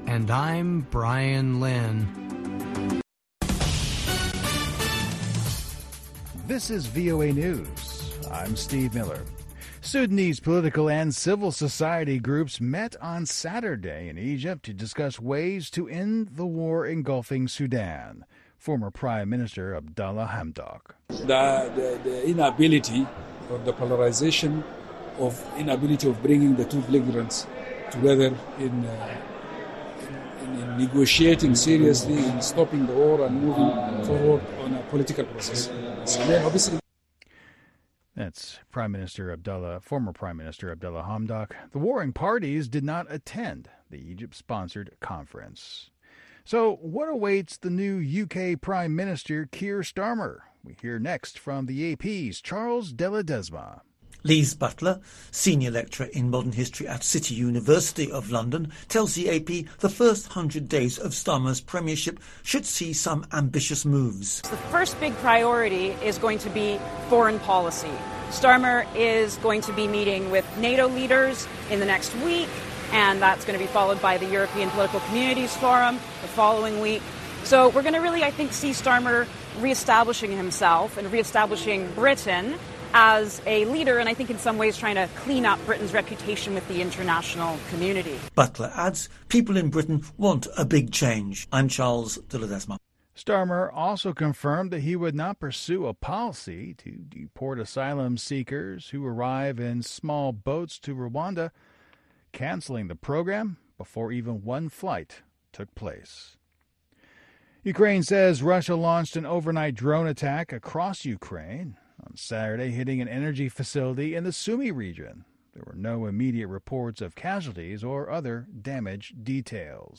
And I'm Brian Lynn. This is VOA News. I'm Steve Miller. Sudanese political and civil society groups met on Saturday in Egypt to discuss ways to end the war engulfing Sudan. Former Prime Minister Abdallah Hamdok. The inability or the polarization of inability of bringing the two belligerents together in negotiating seriously and stopping the war and moving forward on a political process. So then obviously That's former Prime Minister Abdallah Hamdok. The warring parties did not attend the Egypt-sponsored conference. So what awaits the new UK Prime Minister Keir Starmer? We hear next from the AP's Charles de Ledesma. Lise Butler, senior lecturer in modern history at City University of London, tells the AP the first 100 days of Starmer's premiership should see some ambitious moves. The first big priority is going to be foreign policy. Starmer is going to be meeting with NATO leaders in the next week, and that's going to be followed by the European Political Communities Forum the following week. So we're going to really, I think, see Starmer reestablishing himself and reestablishing Britain as a leader, and I think in some ways trying to clean up Britain's reputation with the international community. Butler adds people in Britain want a big change. I'm Charles de Ledesma. Starmer also confirmed that he would not pursue a policy to deport asylum seekers who arrive in small boats to Rwanda, canceling the program before even one flight took place. Ukraine says Russia launched an overnight drone attack across Ukraine on Saturday, hitting an energy facility in the Sumy region. There were no immediate reports of casualties or other damage details.